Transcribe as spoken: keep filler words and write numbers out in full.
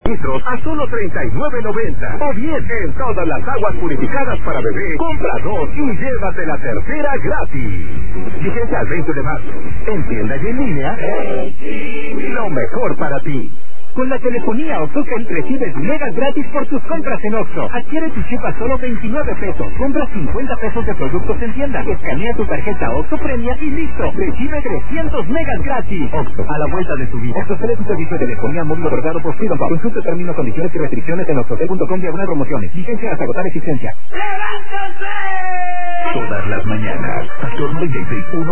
litros a solo treinta y nueve noventa. O bien, en todas las aguas purificadas para bebé, compra dos y llévate la tercera gratis. Vigencia al veinte de marzo. En tienda y en línea, lo mejor para ti. Con la telefonía OxxoCell recibes megas gratis por tus compras en Oxxo. Adquiere tu chip a solo veintinueve pesos. Compra cincuenta pesos de productos en tienda. Escanea tu tarjeta Oxxo Premia y listo. Recibe trescientos megas gratis. Oxxo, a la vuelta de tu vida. OxxoCell es un servicio de telefonía móvil otorgado por Freedom Pop. Consulte términos, condiciones y restricciones en oxxocell punto com diagonal promociones. Vigencia hasta agotar existencia. ¡Levántense! Todas las mañanas, Factor noventa y seis punto uno